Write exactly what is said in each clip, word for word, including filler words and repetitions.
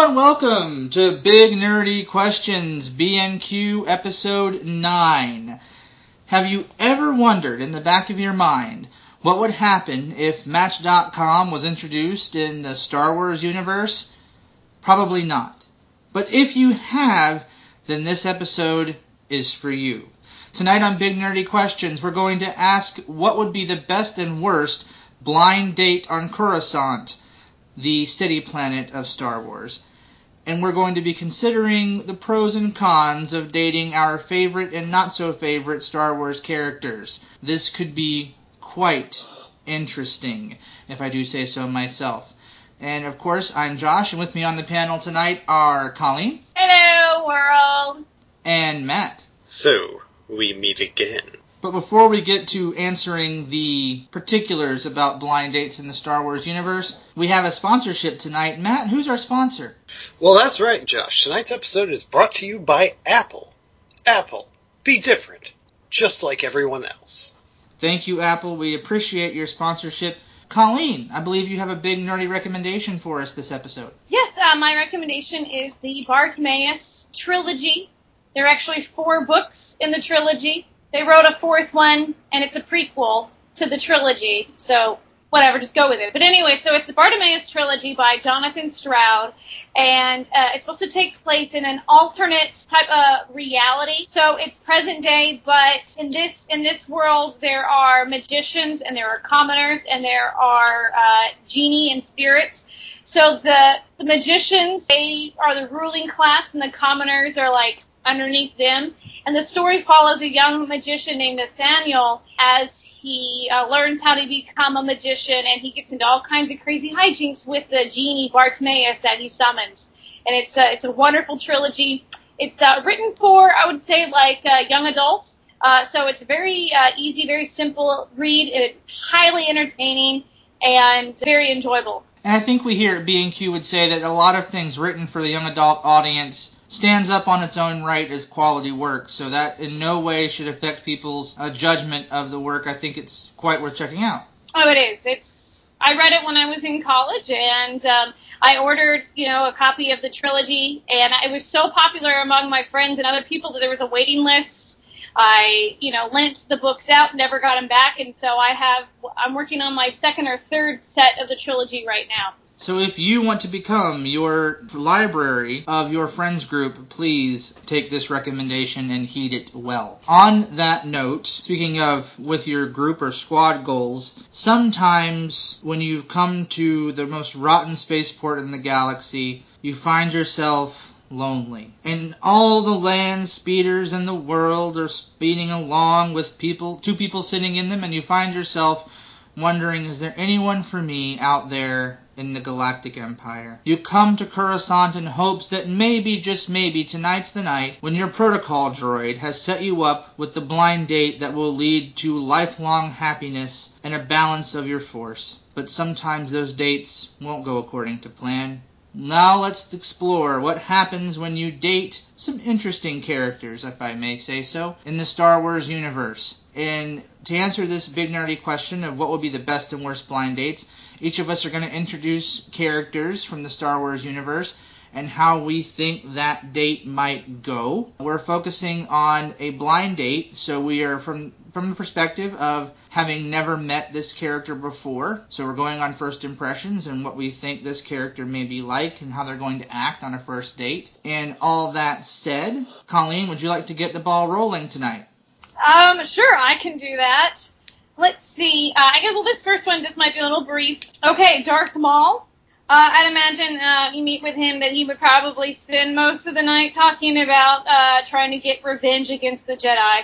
and welcome to Big Nerdy Questions, B N Q Episode nine. Have you ever wondered in the back of your mind what would happen if Match dot com was introduced in the Star Wars universe? Probably not. But if you have, then this episode is for you. Tonight on Big Nerdy Questions, we're going to ask what would be the best and worst blind date on Coruscant, the city planet of Star Wars. And we're going to be considering the pros and cons of dating our favorite and not so favorite Star Wars characters. This could be quite interesting, if I do say so myself. And of course, I'm Josh, and with me on the panel tonight are Colleen. Hello, world. And Matt. So, we meet again. But before we get to answering the particulars about blind dates in the Star Wars universe, we have a sponsorship tonight. Matt, who's our sponsor? Well, that's right, Josh. Tonight's episode is brought to you by Apple. Apple. Be different. Just like everyone else. Thank you, Apple. We appreciate your sponsorship. Colleen, I believe you have a big nerdy recommendation for us this episode. Yes, uh, my recommendation is the Bartimaeus trilogy. There are actually four books in the trilogy. They wrote a fourth one, and it's a prequel to the trilogy, so whatever, just go with it. But anyway, so it's the Bartimaeus trilogy by Jonathan Stroud, and uh, it's supposed to take place in an alternate type of reality. So it's present day, but in this in this world, there are magicians, and there are commoners, and there are uh, genie and spirits. So the the magicians, they are the ruling class, and the commoners are like underneath them. And the story follows a young magician named Nathaniel as he uh, learns how to become a magician, and he gets into all kinds of crazy hijinks with the genie Bartimaeus that he summons. And it's a, it's a wonderful trilogy. It's uh, written for, I would say, like uh, young adults. Uh, so it's very uh, easy, very simple read. It's highly entertaining and very enjoyable. And I think we here at B and Q would say that a lot of things written for the young adult audience stands up on its own right as quality work, so that in no way should affect people's uh, judgment of the work. I think it's quite worth checking out. Oh, it is. It's. I read it when I was in college, and um, I ordered, you know, a copy of the trilogy, and it was so popular among my friends and other people that there was a waiting list. I, you know, lent the books out, never got them back, and so I have. I'm working on my second or third set of the trilogy right now. So if you want to become your library of your friends group, please take this recommendation and heed it well. On that note, speaking of with your group or squad goals, sometimes when you've come to the most rotten spaceport in the galaxy, you find yourself lonely. And all the land speeders in the world are speeding along with people, two people sitting in them, and you find yourself wondering, is there anyone for me out there in the Galactic Empire? You come to Coruscant in hopes that maybe, just maybe, tonight's the night when your protocol droid has set you up with the blind date that will lead to lifelong happiness and a balance of your force. But sometimes those dates won't go according to plan. Now let's explore what happens when you date some interesting characters, if I may say so, in the Star Wars universe. And to answer this big nerdy question of what would be the best and worst blind dates, each of us are going to introduce characters from the Star Wars universe and how we think that date might go. We're focusing on a blind date, so we are from from the perspective of having never met this character before. So we're going on first impressions and what we think this character may be like and how they're going to act on a first date. And all that said, Colleen, would you like to get the ball rolling tonight? Um, sure, I can do that. Let's see. Uh, I guess, well, this first one just might be a little brief. Okay, Darth Maul. Uh, I'd imagine uh, you meet with him that he would probably spend most of the night talking about uh, trying to get revenge against the Jedi.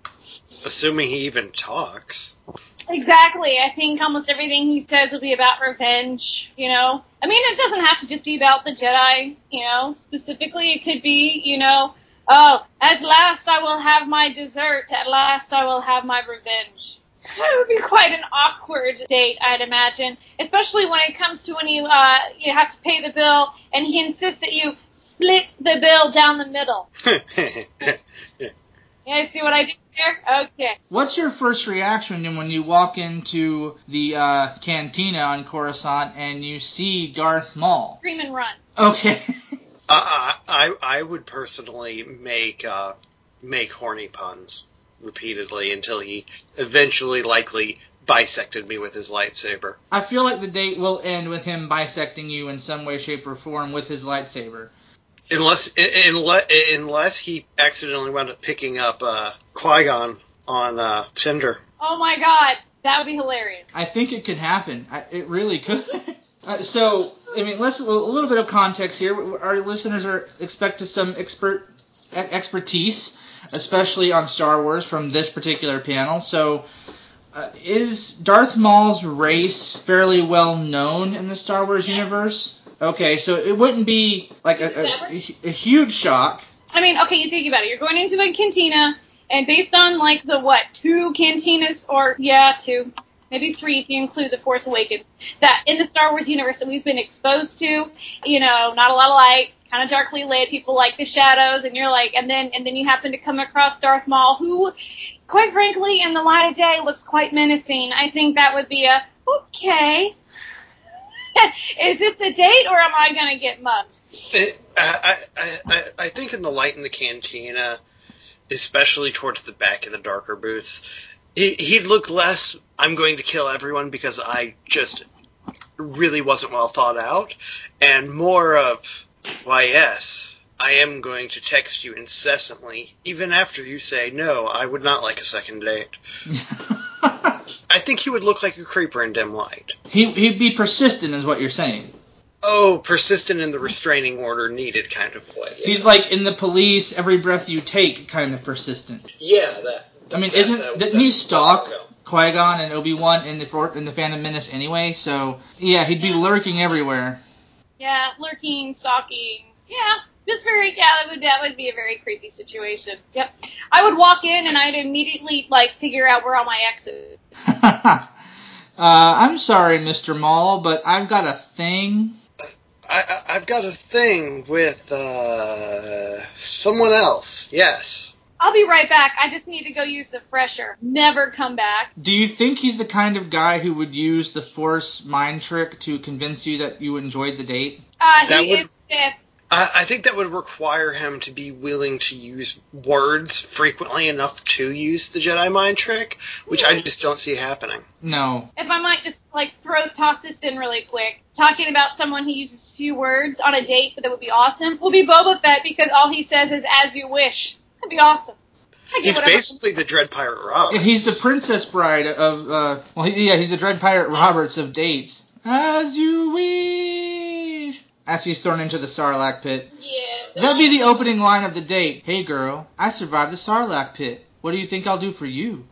Assuming he even talks. Exactly. I think almost everything he says will be about revenge, you know. I mean, it doesn't have to just be about the Jedi, you know. Specifically, it could be, you know, oh, at last I will have my dessert. At last I will have my revenge. It would be quite an awkward date, I'd imagine, especially when it comes to when you uh, you have to pay the bill and he insists that you split the bill down the middle. Yeah, see what I did there? Okay. What's your first reaction when you walk into the uh, cantina on Coruscant and you see Darth Maul? Scream and run. Okay. Uh, I I would personally make uh, make horny puns repeatedly until he eventually likely bisected me with his lightsaber. I feel like the date will end with him bisecting you in some way, shape, or form with his lightsaber. Unless unless, unless he accidentally wound up picking up uh, Qui-Gon on uh, Tinder. Oh my god, that would be hilarious. I think it could happen. I, it really could. uh, so, I mean, let's a little bit of context here. Our listeners are expecting some expert expertise, especially on Star Wars, from this particular panel. So, uh, is Darth Maul's race fairly well known in the Star Wars universe? Okay, so it wouldn't be like a, a, a, a huge shock. I mean, okay, you think about it. You're going into a cantina, and based on, like, the, what, two cantinas, or, yeah, two, maybe three if you include The Force Awakens, that in the Star Wars universe that we've been exposed to, you know, not a lot of light, kind of darkly lit, people like the shadows, and you're like, and then and then you happen to come across Darth Maul, who, quite frankly, in the light of day, looks quite menacing. I think that would be a, okay, is this the date, or am I going to get mugged? It, I, I, I, I think in the light in the cantina, especially towards the back of the darker booths, he, he'd look less, I'm going to kill everyone because I just really wasn't well thought out, and more of, why yes, I am going to text you incessantly, even after you say, no, I would not like a second date. I think he would look like a creeper in dim light. He, he'd be persistent is what you're saying. Oh, persistent in the restraining order needed kind of way. Yes. He's like in the police, every breath you take kind of persistent. Yeah, that. I mean, that, isn't that, didn't that, he stalk that, Qui-Gon and Obi-Wan in the in the Phantom Menace anyway? So yeah, he'd be lurking everywhere. Yeah, lurking, stalking. Yeah, just very. Yeah, that would that would be a very creepy situation. Yep, I would walk in and I'd immediately like figure out where all my exes. uh, I'm sorry, Mister Maul, but I've got a thing. I, I, I've got a thing with uh, someone else. Yes. I'll be right back. I just need to go use the fresher. Never come back. Do you think he's the kind of guy who would use the Force mind trick to convince you that you enjoyed the date? Uh, That he would- is Sith. I, I think that would require him to be willing to use words frequently enough to use the Jedi mind trick, which I just don't see happening. No. If I might just like throw toss this in really quick, talking about someone who uses few words on a date, but that would be awesome, will be Boba Fett because all he says is "as you wish." That'd be awesome. I get He's whatever- basically the Dread Pirate Roberts. He's the Princess Bride of, uh, well, he, yeah, he's the Dread Pirate Roberts of dates. As you wish. As he's thrown into the Sarlacc pit. Yeah. That'd be the opening line of the date. Hey girl, I survived the Sarlacc pit. What do you think I'll do for you?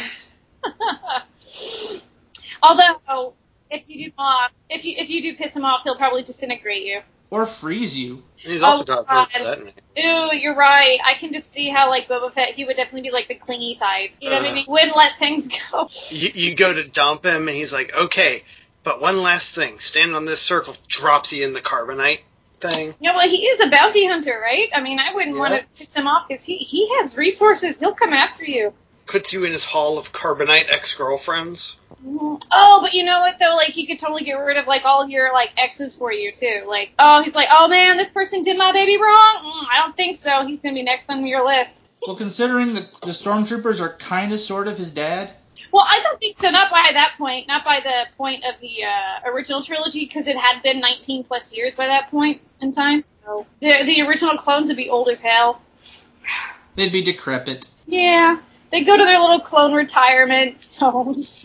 Although, if you do off, if you if you do piss him off, he'll probably disintegrate you. Or freeze you. He's also Oh, got God. a third that name. Ooh, you're right. I can just see how, like, Boba Fett, he would definitely be, like, the clingy type. You know what I Ugh. mean? Wouldn't let things go. You, you go to dump him, and he's like, okay, but one last thing. Stand on this circle, drops you in the carbonite thing. Yeah, well, he is a bounty hunter, right? I mean, I wouldn't Yeah. want to piss him off because he, he has resources. He'll come after you. Puts you in his hall of carbonite ex-girlfriends. Mhm. Oh, but you know what, though? Like, he could totally get rid of, like, all of your, like, exes for you, too. Like, oh, he's like, oh, man, this person did my baby wrong? Mm, I don't think so. He's going to be next on your list. Well, considering the, the stormtroopers are kind of sort of his dad. Well, I don't think so. Not by that point. Not by the point of the uh, original trilogy, because it had been nineteen plus years by that point in time. So the the original clones would be old as hell. They'd be decrepit. Yeah, they go to their little clone retirement homes.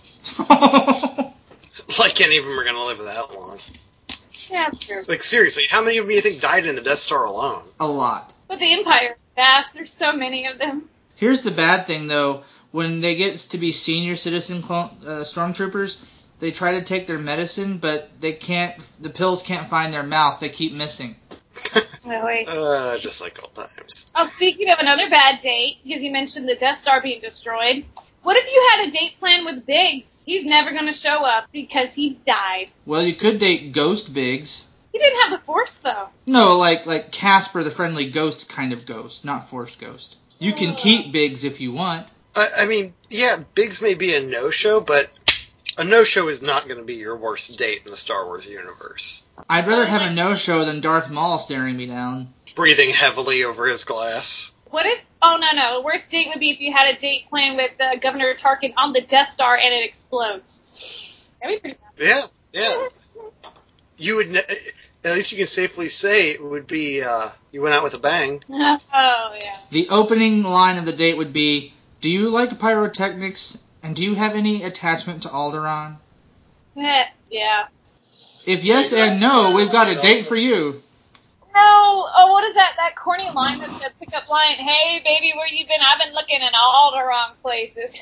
Like any of them are going to live that long. Yeah, true. Like, seriously, how many of them do you think died in the Death Star alone? A lot. But the Empire is vast. There's so many of them. Here's the bad thing, though. When they get to be senior citizen clone, uh, stormtroopers, they try to take their medicine, but they can't. The pills can't find their mouth. They keep missing. Oh, wait. Uh, just like old times. Oh, speaking of another bad date, because you mentioned the Death Star being destroyed, what if you had a date plan with Biggs? He's never going to show up because he died. Well, you could date Ghost Biggs. He didn't have the Force, though. No, like like Casper the Friendly Ghost kind of ghost, not Force Ghost. You can Oh. keep Biggs if you want. I, I mean, yeah, Biggs may be a no-show, but A no-show is not going to be your worst date in the Star Wars universe. I'd rather have a no-show than Darth Maul staring me down. Breathing heavily over his glass. What if, oh no, no, the worst date would be if you had a date planned with uh, Governor Tarkin on the Death Star and it explodes. That'd be pretty bad. Yeah, yeah. You would, ne- at least you can safely say it would be, uh, you went out with a bang. Oh, yeah. The opening line of the date would be, do you like pyrotechnics, and do you have any attachment to Alderaan? Yeah. If yes and no, we've got a date for you. No, oh, what is that, that corny line that's the pickup line? Hey, baby, where you been? I've been looking in all the wrong places.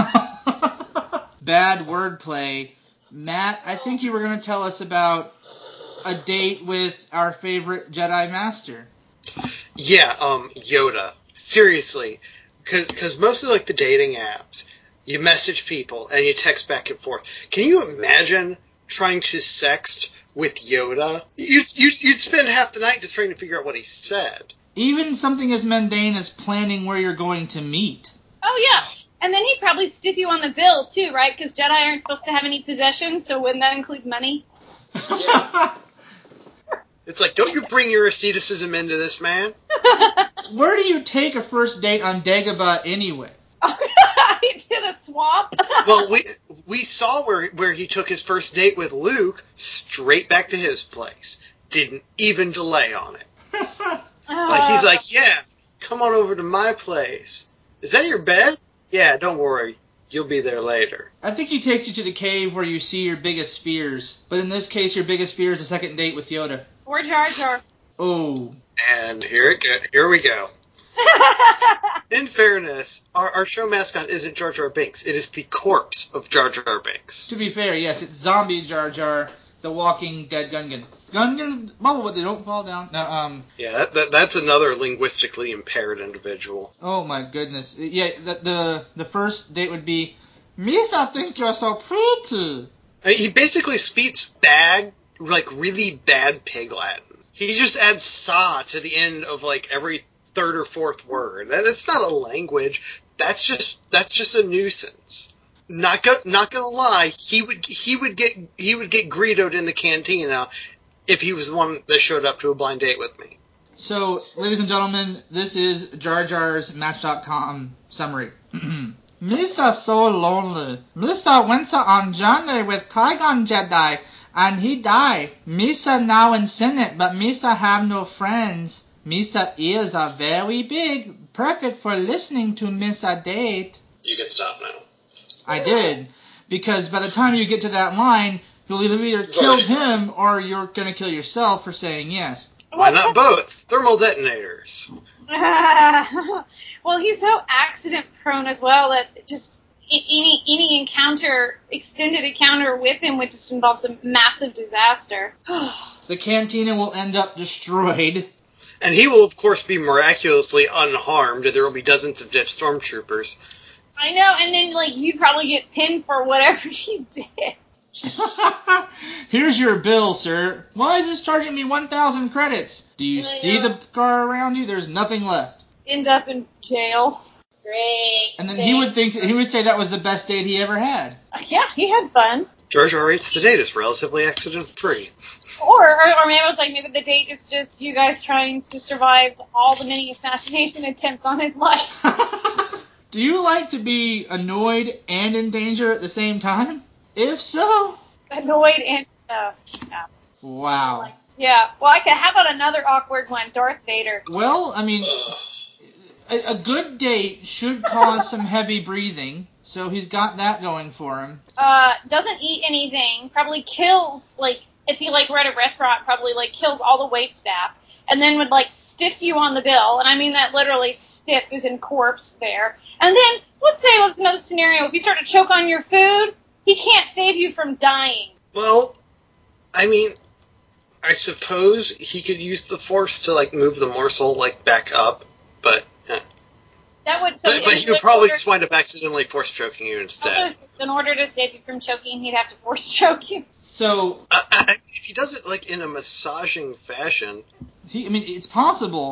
Bad wordplay. Matt, I think you were going to tell us about a date with our favorite Jedi Master. Yeah, um, Yoda. Seriously. Because most of, like, the dating apps, you message people and you text back and forth. Can you imagine trying to sext with Yoda? You'd, you'd, you'd spend half the night just trying to figure out what he said. Even something as mundane as planning where you're going to meet. Oh, yeah. And then he'd probably stiff you on the bill, too, right? Because Jedi aren't supposed to have any possessions, so wouldn't that include money? Yeah. It's like, don't you bring your asceticism into this, man? Where do you take a first date on Dagobah anyway? To the swamp? Well, we we saw where where he took his first date with Luke straight back to his place. Didn't even delay on it. Like, he's like, yeah, come on over to my place. Is that your bed? Yeah, don't worry. You'll be there later. I think he takes you to the cave where you see your biggest fears. But in this case, your biggest fear is a second date with Yoda. Or Jar Jar. Oh. And here it go. Here we go. In fairness, our, our show mascot isn't Jar Jar Binks. It is the corpse of Jar Jar Binks. To be fair, yes, it's zombie Jar Jar, the walking dead Gungan. Gungan bubble, but they don't fall down. No, um. Yeah, that, that that's another linguistically impaired individual. Oh my goodness. Yeah, the the, the first date would be, Misa, think you're so pretty. I mean, he basically speaks bad, like really bad pig Latin. He just adds sa to the end of like every third or fourth word. That, that's not a language. That's just that's just a nuisance. Not go, not gonna lie, he would he would get he would get Greedoed in the cantina if he was the one that showed up to a blind date with me. So, ladies and gentlemen, this is Jar Jar's Match dot com summary. Misa so lonely. Misa went on journey with Qui-Gon Jedi, and he died. Misa now in Senate, but Misa have no friends. Misa ears are very big, perfect for listening to Misa date. You can stop now. I did, because by the time you get to that line, you'll either either killed him or you're going to kill yourself for saying yes. Why not both? Thermal detonators. Well, he's so accident prone as well that just any any encounter, extended encounter with him would just involve some massive disaster. The cantina will end up destroyed. And he will, of course, be miraculously unharmed, and there will be dozens of dead stormtroopers. I know, and then, like, you'd probably get pinned for whatever you did. Here's your bill, sir. Why is this charging me one thousand credits? Do you Yeah, see yeah. the car around you? There's nothing left. End up in jail. Great. And then he would think, he would say that was the best date he ever had. Yeah, he had fun. Jar Jar rates the date as relatively accident-free. Or, or, or maybe it was like, maybe the date is just you guys trying to survive all the many assassination attempts on his life. Do you like to be annoyed and in danger at the same time? If so... Annoyed and... Uh, yeah. Wow. Yeah. Well, I could, how about another awkward one? Darth Vader. Well, I mean, a, a good date should cause some heavy breathing, so he's got that going for him. Uh, doesn't eat anything. Probably kills, like, if he, like, were at a restaurant, probably, like, kills all the wait staff. And then would, like, stiff you on the bill. And I mean that literally, stiff is in corpse there. And then, let's say, what's another scenario? If you start to choke on your food, he can't save you from dying. Well, I mean, I suppose he could use the Force to, like, move the morsel, like, back up, but... Eh. That would... So but but he would probably just wind up accidentally force choking you instead. In order to save you from choking, he'd have to force choke you. So... Uh, I, if he does it, like, in a massaging fashion... He, I mean, it's possible,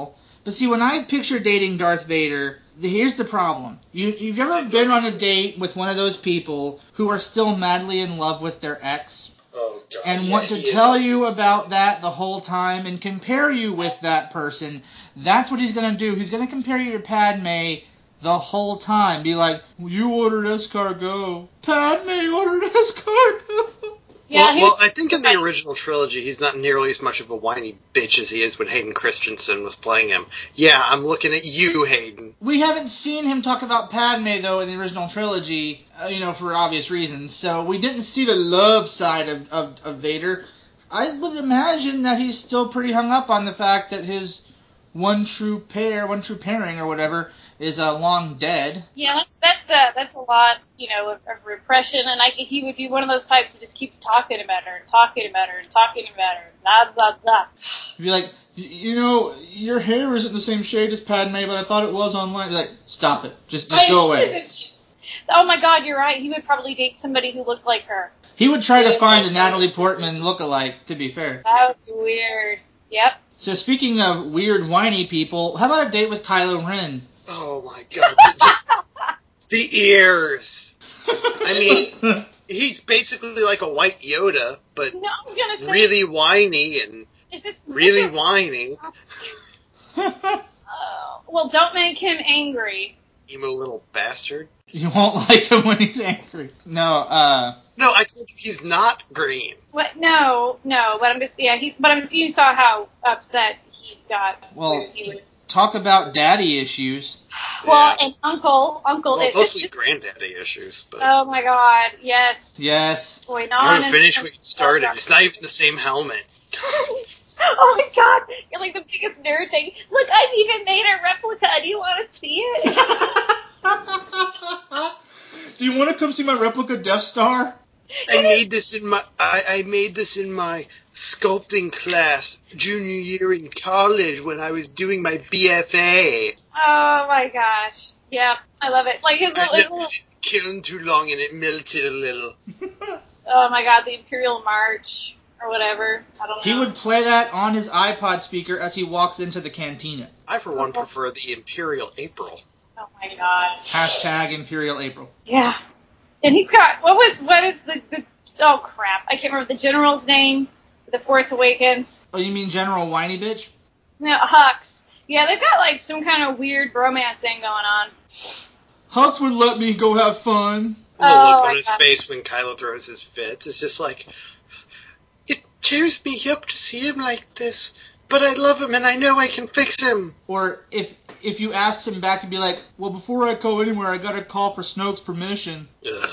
But see, when I picture dating Darth Vader, the, here's the problem. You, you've ever been on a date with one of those people who are still madly in love with their ex? Oh, God. And yeah, want to tell you about that the whole time and compare you with that person. That's what he's going to do. He's going to compare you to Padme the whole time. Be like, you ordered escargot. Padme ordered escargot. Yeah, well, he- well, I think in the original trilogy, he's not nearly as much of a whiny bitch as he is when Hayden Christensen was playing him. Yeah, I'm looking at you, Hayden. We haven't seen him talk about Padme, though, in the original trilogy, uh, you know, for obvious reasons. So we didn't see the love side of, of, of Vader. I would imagine that he's still pretty hung up on the fact that his one true pair, one true pairing or whatever, is uh, long dead. Yeah, that's a, that's a lot, you know, of, of repression, and I think he would be one of those types who just keeps talking about her, and talking about her, and talking about her, blah, blah, blah. Be like, you know, your hair isn't the same shade as Padme, but I thought it was online. Like, stop it. Just, just go away. Oh my God, you're right. He would probably date somebody who looked like her. He would try to find a Natalie Portman lookalike, to be fair. That would be weird. Yep. So speaking of weird, whiny people, how about a date with Kylo Ren? Oh, my God. The, the ears. I mean, he's basically like a white Yoda, but No, I was gonna say, really whiny and is this really whiny. Oh, well, don't make him angry. Emo little bastard. You won't like him when he's angry. No, uh... No, I told you he's not green. What? No, no. But I'm just yeah. He's but I'm just, you saw how upset he got. Well, when he was. Talk about daddy issues. Well, Yeah. and uncle, uncle. Well, it, mostly it, granddaddy issues, but oh my God, yes. Yes. Going I'm on gonna and finish on. what you started. It's not even the same helmet. Oh my God, you're like the biggest nerd thing. Look, I've even made a replica. Do you want to see it? Do you want to come see my replica Death Star? I made this in my I, I made this in my sculpting class junior year in college when I was doing my B F A. Oh my gosh. Yeah, I love it. Like his I little, his left little it kiln too long and it melted a little. oh my God, the Imperial March or whatever. I don't know. He would play that on his iPod speaker as he walks into the cantina. I for one prefer the Imperial April. Oh my God. Hashtag Imperial April. Yeah. And he's got, what was, what is the, the, oh crap, I can't remember the general's name, The Force Awakens. Oh, you mean General Whiny Bitch? No, Hux. Yeah, they've got like some kind of weird bromance thing going on. Hux would let me go have fun. The Oh, look my on his God. face when Kylo throws his fits is just like, it tears me up to see him like this, but I love him and I know I can fix him. Or if if you asked him back, he'd be like, well, before I go anywhere, I gotta call for Snoke's permission. Ugh.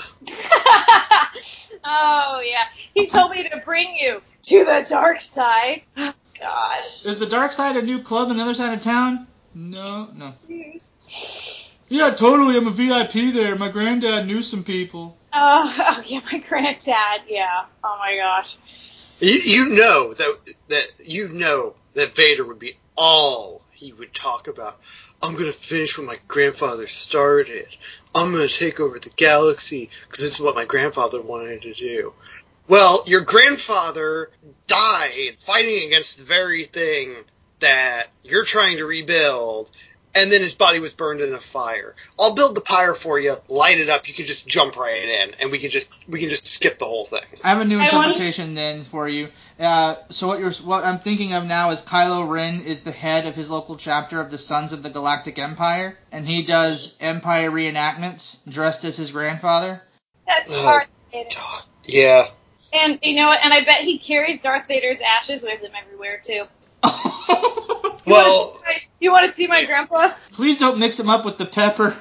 Oh, yeah. He told me to bring you to the dark side. Gosh. Is the dark side a new club on the other side of town? No, no. Yeah, totally. I'm a V I P there. My granddad knew some people. Oh, oh, yeah, my granddad, yeah. Oh, my gosh. You, you know that that you know that Vader would be all he would talk about. I'm gonna finish what my grandfather started. I'm gonna take over the galaxy because this is what my grandfather wanted to do. Well, your grandfather died fighting against the very thing that you're trying to rebuild, and then his body was burned in a fire. I'll build the pyre for you, light it up. You can just jump right in, and we can just we can just skip the whole thing. I have a new I want- interpretation then for you. Uh, so what you're what I'm thinking of now is Kylo Ren is the head of his local chapter of the Sons of the Galactic Empire, and he does Empire reenactments dressed as his grandfather. That's Oh, hard. God. Yeah. And you know what? And I bet he carries Darth Vader's ashes with him everywhere too. You Well, wanna see my, you want to see my grandpa? Please don't mix him up with the pepper.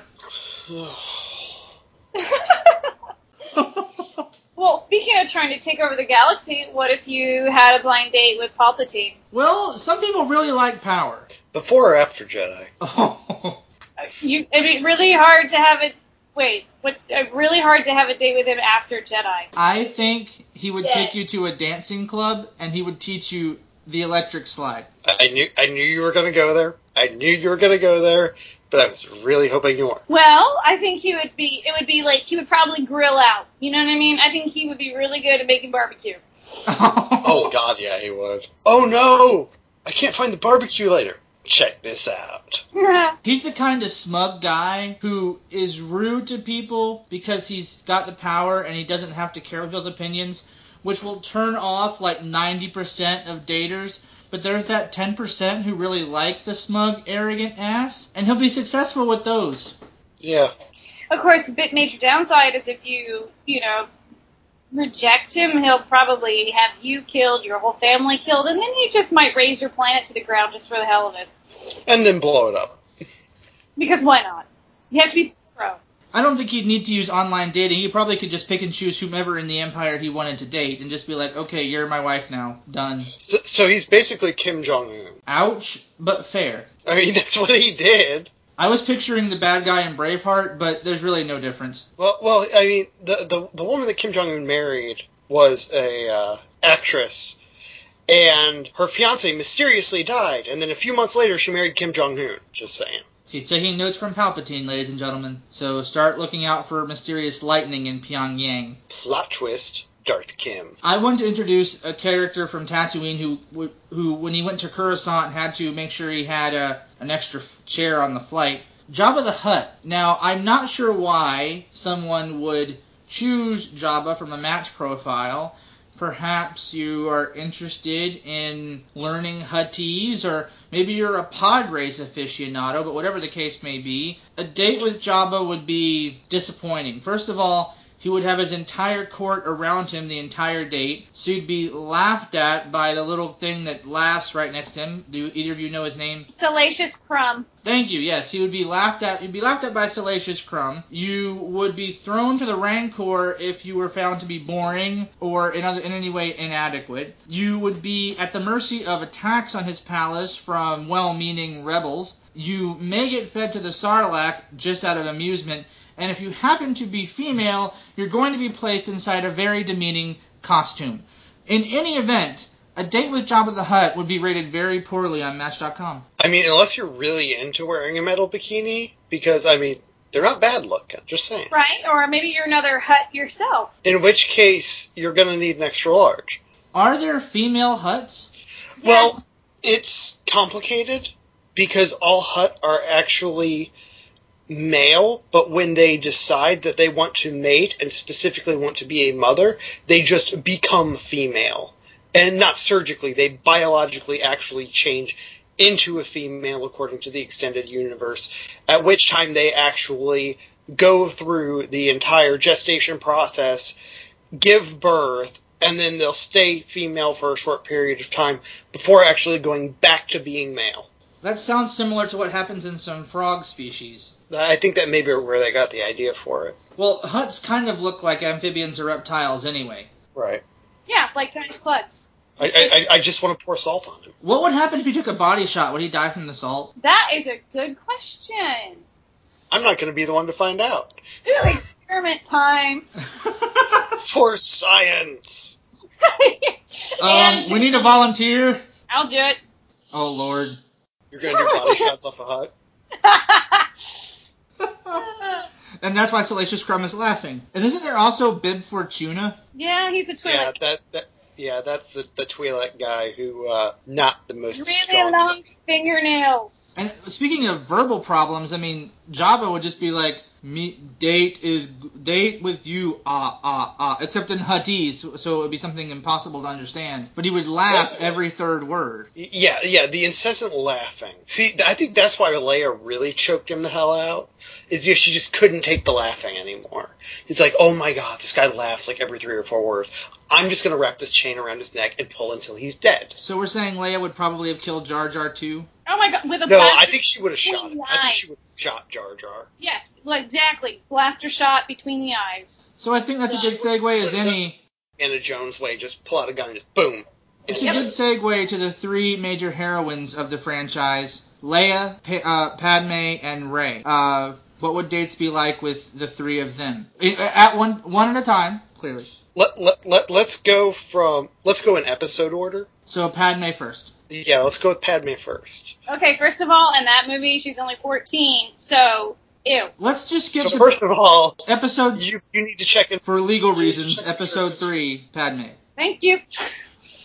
Well, speaking of trying to take over the galaxy, what if you had a blind date with Palpatine? Well, some people really like power. before or after Jedi? You, it'd be really hard to have it. Wait, what? Uh, really hard to have a date with him after Jedi. I think he would Yeah. take you to a dancing club and he would teach you the electric slide. I knew I knew you were gonna go there. I knew you were gonna go there, but I was really hoping you weren't. Well, I think he would be. It would be like he would probably grill out. You know what I mean? I think he would be really good at making barbecue. Oh God, yeah, he would. Oh no, I can't find the barbecue lighter. check this out. He's the kind of smug guy who is rude to people because he's got the power and he doesn't have to care about people's opinions, which will turn off like ninety percent of daters. But there's that ten percent who really like the smug, arrogant ass, and he'll be successful with those. Yeah. Of course, the big major downside is if you, you know, reject him, he'll probably have you killed, your whole family killed, and then he just might raise your planet to the ground just for the hell of it. And then blow it up. Because why not? You have to be pro. I don't think he'd need to use online dating. He probably could just pick and choose whomever in the Empire he wanted to date and just be like, okay, you're my wife now. Done. So, so he's basically Kim Jong-un. Ouch, but fair. I mean, that's what he did. I was picturing the bad guy in Braveheart, but there's really no difference. Well, well, I mean, the the, the woman that Kim Jong-un married was a uh, actress, and her fiancé mysteriously died, and then a few months later she married Kim Jong-un. Just saying. She's taking notes from Palpatine, ladies and gentlemen. So start looking out for mysterious lightning in Pyongyang. Plot twist, Darth Kim. I want to introduce a character from Tatooine who, who when he went to Coruscant, had to make sure he had a, an extra chair on the flight. Jabba the Hutt. Now, I'm not sure why someone would choose Jabba from a match profile. Perhaps you are interested in learning Huttese, or maybe you're a pod race aficionado, but whatever the case may be, a date with Jabba would be disappointing. First of all, he would have his entire court around him the entire date, so he'd be laughed at by the little thing that laughs right next to him. Do either of you know his name? Salacious Crumb. Thank you, yes. He would be laughed at. You'd be laughed at by Salacious Crumb. You would be thrown to the Rancor if you were found to be boring or in, other, in any way inadequate. You would be at the mercy of attacks on his palace from well-meaning rebels. You may get fed to the Sarlacc just out of amusement. And if you happen to be female, you're going to be placed inside a very demeaning costume. In any event, a date with Jabba the Hutt would be rated very poorly on Match dot com. I mean, unless you're really into wearing a metal bikini, because, I mean, they're not bad looking, just saying. Right, or maybe you're another Hutt yourself. In which case, you're going to need an extra large. Are there female Hutts? Yeah. Well, it's complicated, because all Hutt are actually male, but when they decide that they want to mate and specifically want to be a mother, they just become female. And not surgically, they biologically actually change into a female according to the extended universe, at which time they actually go through the entire gestation process, give birth, and then they'll stay female for a short period of time before actually going back to being male. That sounds similar to what happens in some frog species. I think that may be where they got the idea for it. Well, Hutts kind of look like amphibians or reptiles anyway. Right. Yeah, like giant slugs. I, I, I just want to pour salt on him. What would happen if he took a body shot? Would he die from the salt? That is a good question. I'm not going to be the one to find out. Experiment time. For science. um, And we need a volunteer. I'll do it. Oh, Lord. You're going to do body shots off a Hutt? And that's why Salacious Crumb is laughing. And isn't there also Bib Fortuna? Yeah, he's a Twi'lek. Yeah, that, that, yeah, that's the, the Twi'lek guy who, uh, not the most Really strong. long fingernails. And speaking of verbal problems, I mean, Jabba would just be like, Me, date is date with you, ah, ah, ah, except in Huttese, so it would be something impossible to understand. But he would laugh every third word. Yeah, yeah, the incessant laughing. See, I think that's why Leia really choked him the hell out. Is just, she just couldn't take the laughing anymore. It's like, oh my god, this guy laughs like every three or four words. I'm just going to wrap this chain around his neck and pull until he's dead. So we're saying Leia would probably have killed Jar Jar too? Oh my god, with a No, blaster I think she would have shot between him. the I think eyes. she would have shot Jar Jar. Yes, well, exactly. Blaster shot between the eyes. So I think that's a good segue as any. Indiana Jones way, just pull out a gun and just boom. It's a good segue to the three major heroines of the franchise, Leia, pa- uh, Padme, and Rey. Uh, what would dates be like with the three of them? At one one at a time, clearly. Let, let, let, let's go from, let's go in episode order. So Padme first. Yeah, let's go with Padme first. Okay, first of all, in that movie, she's only fourteen, so, ew. Let's just skip So to first of all, episode, you, you need to check in. for legal reasons, episode three, Padme. Thank you.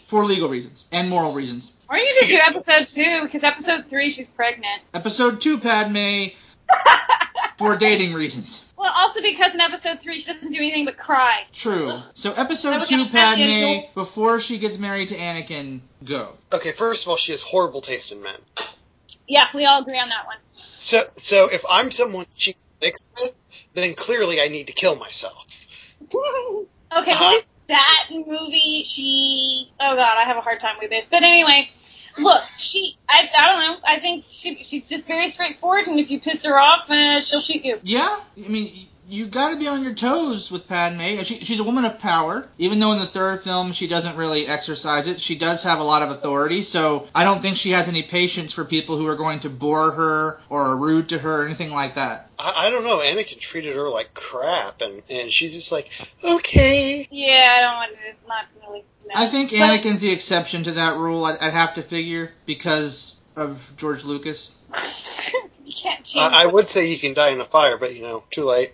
For legal reasons and moral reasons. Or you can just do episode two, because episode three, she's pregnant. Episode two, Padme, for dating reasons. Well, also because in episode three, she doesn't do anything but cry. True. So episode So we two, got Padme Padme, and before she gets married to Anakin, go. Okay, first of all, she has horrible taste in men. Yeah, we all agree on that one. So, so if I'm someone she connects with, then clearly I need to kill myself. Okay, what is that movie? She, oh god, I have a hard time with this. But anyway, look, she, I, I don't know. I think she, she's just very straightforward, and if you piss her off, uh, she'll shoot you. Yeah, I mean, you got to be on your toes with Padme. She, she's a woman of power. Even though in the third film she doesn't really exercise it, she does have a lot of authority. So I don't think she has any patience for people who are going to bore her or are rude to her or anything like that. I, I don't know. Anakin treated her like crap, and, and she's just like, okay. Yeah, I don't want to. It's not really. No. I think But- Anakin's the exception to that rule. I'd, I'd have to figure because of George Lucas. you can't change. I, I would say you can die in a fire, but, you know, too late.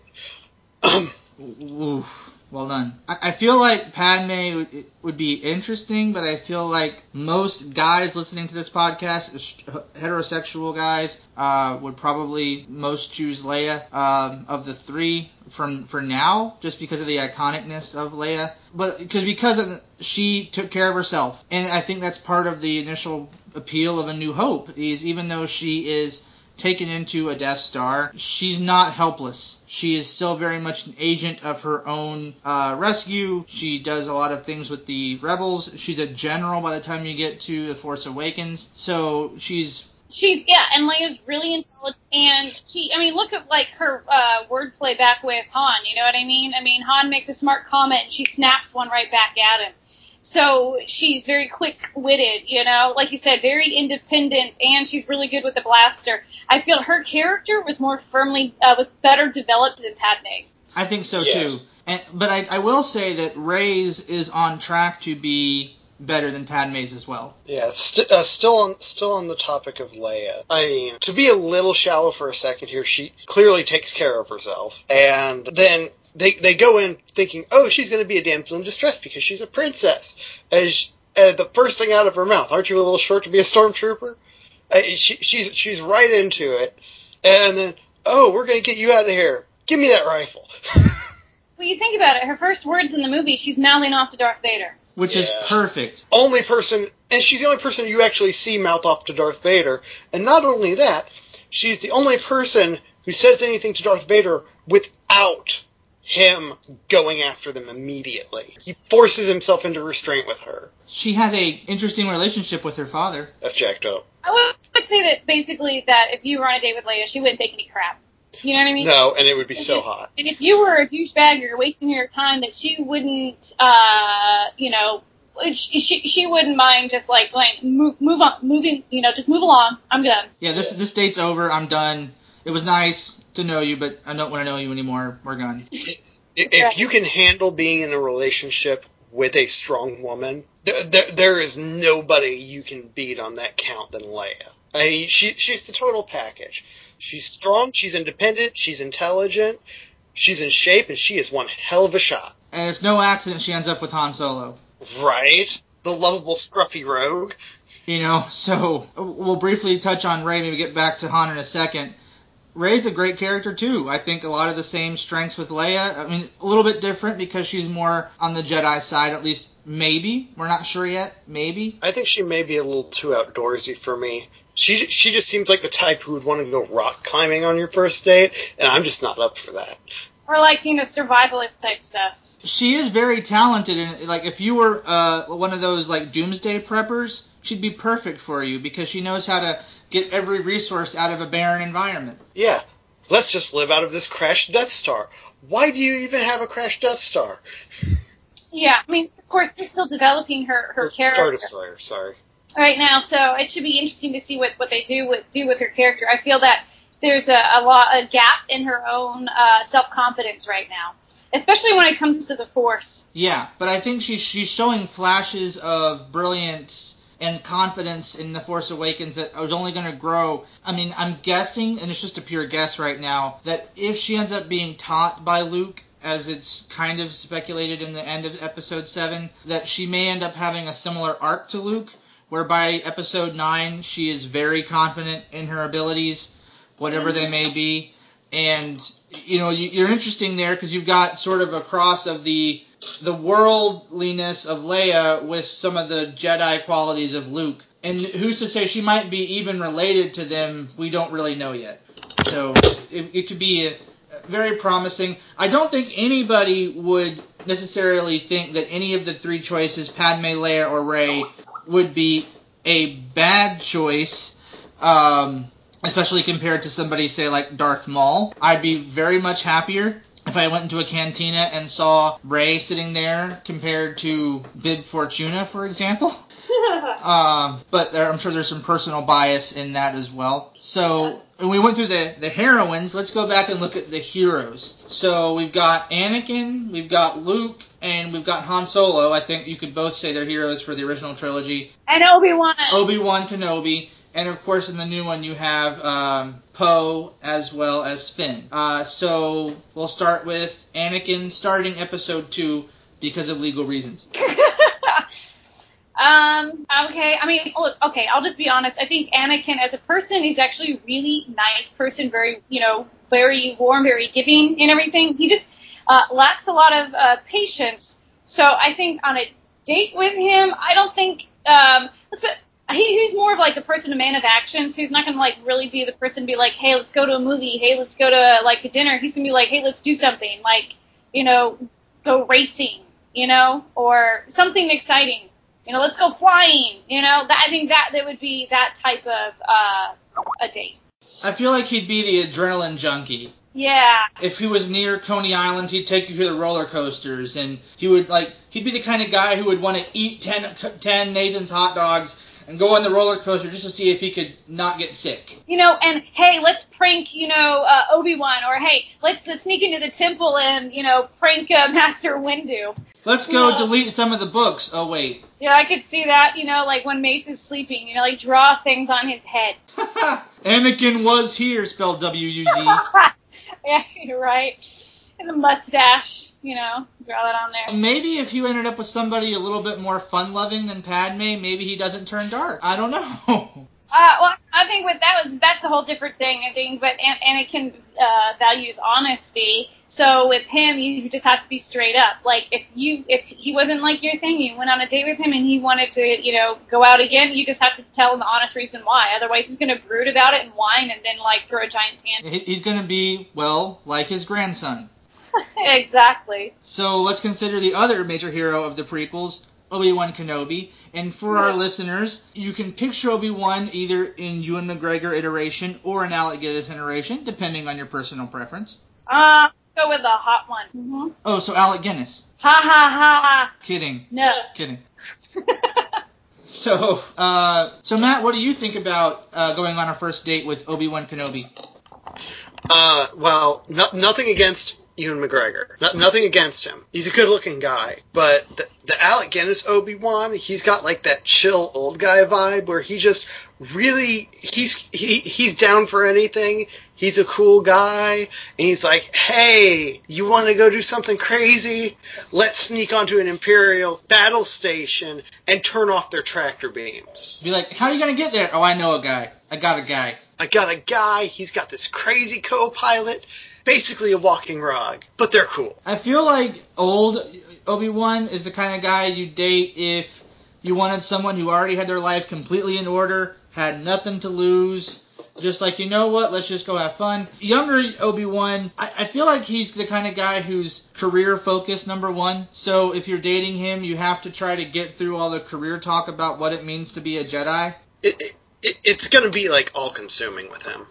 Oof, well done. I, I feel like Padme would, would be interesting, but I feel like most guys listening to this podcast, heterosexual guys, uh, would probably most choose Leia um, of the three from for now, just because of the iconicness of Leia. But because because of the, she took care of herself, and I think that's part of the initial appeal of A New Hope. Is even though she is taken into a Death Star, she's not helpless. She is still very much an agent of her own uh, rescue. She does a lot of things with the rebels. She's a general by the time you get to The Force Awakens. So she's... She's, yeah, and Leia's really intelligent, and she, I mean, look at, like, her uh, wordplay back with Han, you know what I mean? I mean, Han makes a smart comment, and she snaps one right back at him. So she's very quick-witted, you know, like you said, very independent, and she's really good with the blaster. I feel her character was more firmly, uh, was better developed than Padme's. I think so, Yeah. too. And, but I, I will say that Rey's is on track to be better than Padme's as well. Yeah, st- uh, still on still on the topic of Leia. I mean, to be a little shallow for a second here, she clearly takes care of herself, and then they they go in thinking, oh, she's going to be a damsel in distress because she's a princess. As uh, the first thing out of her mouth, aren't you a little short to be a stormtrooper? Uh, she, she's she's right into it, and then, oh, we're going to get you out of here. Give me that rifle. Well, you think about it, her first words in the movie, she's mouthing off to Darth Vader. Which is Yeah. perfect. Only person, and she's the only person you actually see mouth off to Darth Vader. And not only that, she's the only person who says anything to Darth Vader without him going after them immediately. He forces himself into restraint with her. She has a interesting relationship with her father. That's jacked up. I would, would say that basically that if you were on a date with Leia, she wouldn't take any crap. You know what I mean? No, and it would be so if, hot. And if you were a douchebag, you're wasting your time, that she wouldn't, uh, you know, she, she, she wouldn't mind just like going, move, move on, moving, you know, just move along. I'm done. Yeah, this this date's over. I'm done. It was nice to know you, but I don't want to know you anymore. We're gone. If you can handle being in a relationship with a strong woman, there, there, there is nobody you can beat on that count than Leia. I mean, she, she's the total package. She's strong, she's independent, she's intelligent, she's in shape, and she is one hell of a shot. And it's no accident she ends up with Han Solo. Right? The lovable, scruffy rogue. You know, so we'll briefly touch on Rey, maybe get back to Han in a second. Rey's a great character, too. I think a lot of the same strengths with Leia. I mean, a little bit different because she's more on the Jedi side, at least maybe. We're not sure yet. Maybe. I think she may be a little too outdoorsy for me. She she just seems like the type who would want to go rock climbing on your first date, and I'm just not up for that. Or like, you know, survivalist type stuff. She is very talented, and like if you were uh, one of those like doomsday preppers, she'd be perfect for you because she knows how to get every resource out of a barren environment. Yeah, let's just live out of this crashed Death Star. Why do you even have a crashed Death Star? Yeah, I mean, of course, they're still developing her, her Or character. Star Destroyer, sorry. Right now, so it should be interesting to see what, what they do with do with her character. I feel that there's a, a lot a gap in her own uh, self confidence right now, especially when it comes to the Force. Yeah, but I think she's she's showing flashes of brilliance and confidence in The Force Awakens that is only going to grow. I mean, I'm guessing, and it's just a pure guess right now, that if she ends up being taught by Luke as it's kind of speculated in the end of episode seven, that she may end up having a similar arc to Luke, where by episode nine she is very confident in her abilities, whatever they may be. And, you know, you're interesting there because you've got sort of a cross of the the worldliness of Leia with some of the Jedi qualities of Luke. And who's to say she might be even related to them? We don't really know yet. So it, it could be a, a very promising. I don't think anybody would necessarily think that any of the three choices, Padme, Leia, or Rey, would be a bad choice, um, especially compared to somebody, say, like Darth Maul. I'd be very much happier if I went into a cantina and saw Rey sitting there compared to Bib Fortuna, for example. um, but there, I'm sure there's some personal bias in that as well. So when we went through the, the heroines, let's go back and look at the heroes. So we've got Anakin, we've got Luke, and we've got Han Solo. I think you could both say they're heroes for the original trilogy. And Obi-Wan. Obi-Wan Kenobi. And, of course, in the new one, you have um, Poe as well as Finn. Uh, so we'll start with Anakin starting episode two because of legal reasons. um. Okay. I mean, look. Okay. I'll just be honest. I think Anakin, as a person, he's actually a really nice person. Very, you know, very warm, very giving, and everything. He just uh, lacks a lot of uh, patience. So I think on a date with him, I don't think. Um. Let's put. He, he's more of like a person, a man of action, so he's not going to like really be the person to be like, hey, let's go to a movie, hey, let's go to like a dinner. He's going to be like, hey, let's do something, like, you know, go racing, you know, or something exciting, you know, let's go flying, you know. That, I think that, that would be that type of uh, a date. I feel like he'd be the adrenaline junkie. Yeah. If he was near Coney Island, he'd take you to the roller coasters, and he would like he'd be the kind of guy who would want to eat ten, ten Nathan's hot dogs and go on the roller coaster just to see if he could not get sick. You know, and hey, let's prank, you know, uh, Obi-Wan, or hey, let's, let's sneak into the temple and, you know, prank uh, Master Windu. Let's go Yeah. delete some of the books. Oh, wait. Yeah, I could see that, you know, like when Mace is sleeping, you know, like draw things on his head. Anakin was here, spelled W U Z. Yeah, you're right. And the mustache, you know, draw that on there. Maybe if you ended up with somebody a little bit more fun-loving than Padme, maybe he doesn't turn dark. I don't know. Uh, well, I think with that was that's a whole different thing. I think, but An- Anakin uh, values honesty. So with him, you just have to be straight up. Like if you if he wasn't like your thing, you went on a date with him and he wanted to, you know, go out again. You just have to tell him the honest reason why. Otherwise, he's going to brood about it and whine and then like throw a giant tantrum. He's going to be, well, like his grandson. Exactly. So let's consider the other major hero of the prequels, Obi-Wan Kenobi. And for our listeners, you can picture Obi-Wan either in Ewan McGregor iteration or an Alec Guinness iteration, depending on your personal preference. Uh, go with the hot one. Mm-hmm. Oh, so Alec Guinness. Ha ha ha. Kidding. No. Kidding. So, uh, so Matt, what do you think about uh, going on a first date with Obi-Wan Kenobi? Uh, well, no, nothing against Ewan McGregor. No, nothing against him. He's a good-looking guy. But the, the Alec Guinness Obi-Wan, he's got like that chill old guy vibe where he just really he's he he's down for anything. He's a cool guy, and he's like, hey, you want to go do something crazy? Let's sneak onto an Imperial battle station and turn off their tractor beams. Be like, how are you going to get there? Oh, I know a guy. I got a guy. I got a guy, he's got this crazy co-pilot, basically a walking rug, but they're cool. I feel like old Obi-Wan is the kind of guy you date if you wanted someone who already had their life completely in order, had nothing to lose, just like, you know what, let's just go have fun. Younger Obi-Wan, I, I feel like he's the kind of guy who's career-focused, number one. So if you're dating him, you have to try to get through all the career talk about what it means to be a Jedi. It, it, it, it's going to be, like, all-consuming with him.